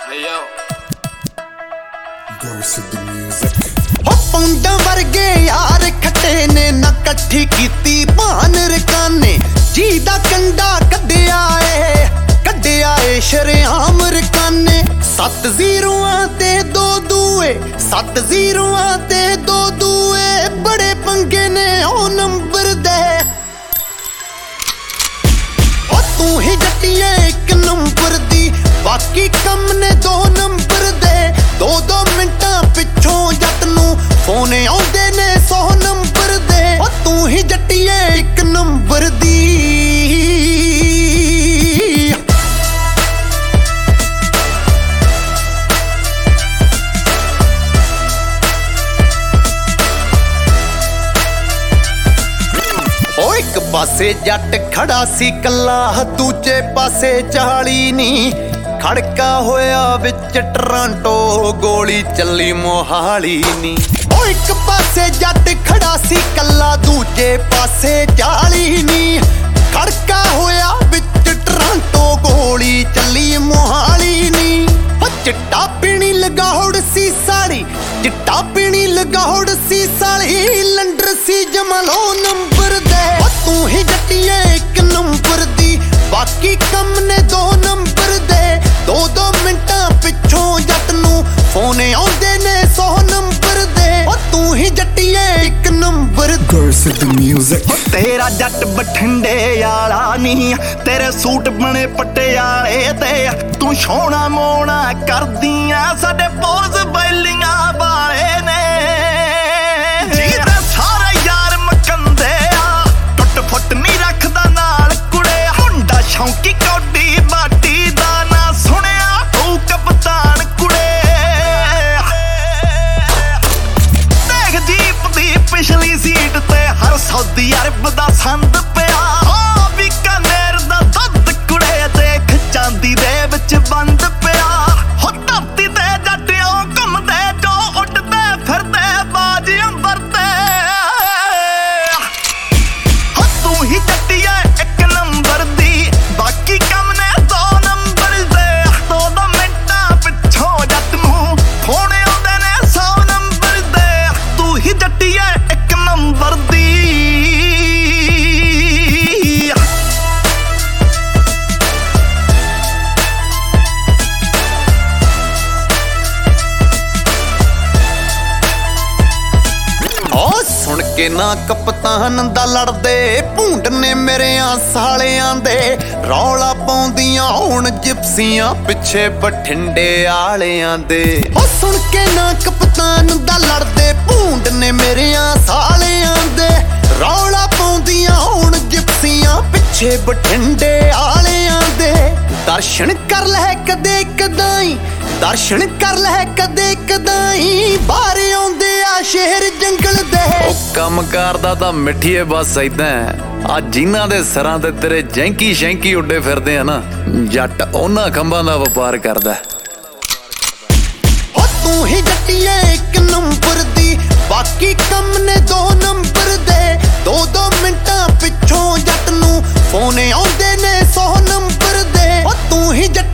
ਪੌਂਡਾਂ ਵਰਗੇ यार खट्टे ने ना कट्ठी कीती भान रकाने जी दा कंडा कड्डिया ए शरेआम रकाने 7 0 ते 2 दूए 7 0 ते 2 दूए बड़े पंगे ने ओ नंबर दे ओ तू ही जट्टिए 1 नंबर दी बाकी कम ने 2 नंबर दे 2 मिंटां पिछों जट नूं फोन आउंदे ने 100 नंबर दे ओ तू ही जट्टिए 1 नंबर दी ओ एक पासे जट खड़ा सी कल्ला दूजे पासे 40 नी खड़का होया विच टरांटो गोली चली मोहाली नी ओ एक पासे जट खड़ा सी कल्ला दूजे पासे 40 नी खड़का होया विच टरांटो गोली चली मोहाली नी ओ चिट्टा पीनी लगाउड़ सी साड़ी चिट्टा पीनी लगाउड़ सी साड़ी लंडर सी जमलो नंबर दे ओ तू ही जट्टिए 1 नंबर दी बाकी कम ने 2 नंबर दे 2 मिंटां पिछों जट नूं फोन आउंदे ने 100 नंबर दे ओ तू ही जट्टिए 1 नंबर म्यूजिक तेरा जट बठिंडे वाला नी तेरे सूट बने पटियाले ते तू सोना मोना करदियां साडे पोज बैलियां वाले ने जीते सारे यार मकंदे आ टुट फुट नहीं रखदा नाल कुड़े मुंडा शौकी कौडी बाटी दा ना सुनिया तू कप्तान कुड़े देख जीप दी पिछली सीट ते हर सऊदी अरब दा संद पिया बीकानेर दा दुध कुड़े देख चांदी दे विच बंद पिया हो धरती ते जट्टियों घुमदे जो उड़दे फिरदे बाज अंबर ते हो तू ही जट्टिए 1 नंबर दी बाकी कम ने 2 नंबर दे 2 मिंटां पिछों जट नूं फोन आउंदे ने 100 नंबर दे तू ही जट्टिए 1 नंबर दी सुन के ना कप्तान दा लड़दे भूंड ने मेरेयां सालियां दे रौला पाउंदियां हुण जिप्सियां पिछे बठिंडे आलियां दे ओ सुन के ना कप्तान दा लड़दे भूंड ने मेरेयां सालियां दे रौला पाउंदियां हुण जिप्सियां पिछे बठिंडे आलियां दे दर्शन कर ले कदे कदाई दर्शन कर ले कदे कदाई बाहर आउंदे आ शहर जंगल दे ओ कम करदा तां मिठीए बस इदां आ जिन्हां दे सरां ते तेरे जैंकी शैंकी उड्डे फिरदे आ ना जट ਉਹਨਾਂ ਖੰਭਾਂ ਦਾ ਵਪਾਰ ਕਰਦਾ ओ तू ही जट्टिए 1 नंबर दी बाकी कम ने 2 नंबर दे 2 मिंटां पिछों जट नूं फोन आउंदे ने 100 नंबर दे ओ तू ही